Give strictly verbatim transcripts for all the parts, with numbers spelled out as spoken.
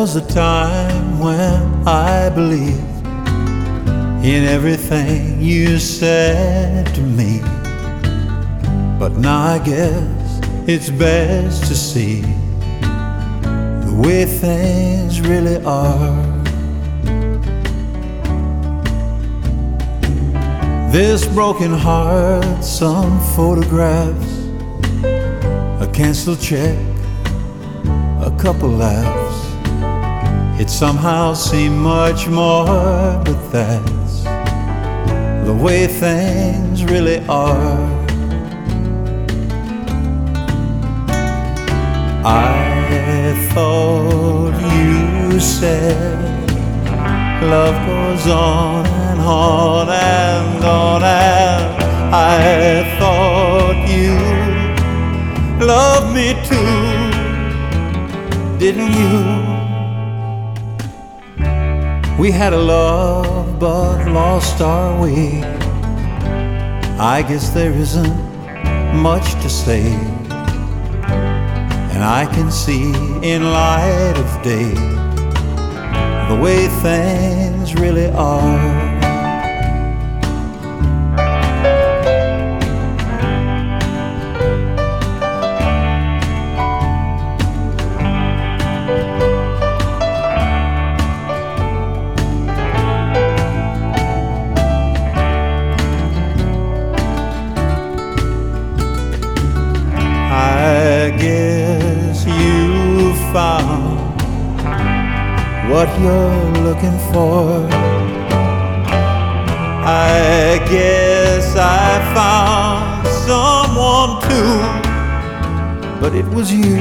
was a time when I believed in everything you said to me, but now I guess it's best to see the way things really are. This broken heart, some photographs, a canceled check, a couple laughs. It somehow seemed much more, but that's the way things really are. I thought you said love goes on and on and on, and I thought you loved me too, didn't you? We had a love but lost our way. I guess there isn't much to say, and I can see in light of day the way things really are. I guess you found what you're looking for. I guess I found someone too, but it was you.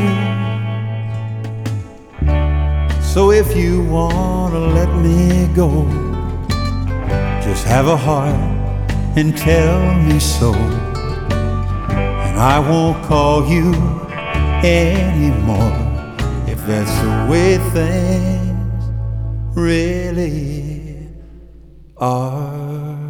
So if you wanna let me go, just have a heart and tell me so, and I won't call you anymore if that's the way things really are.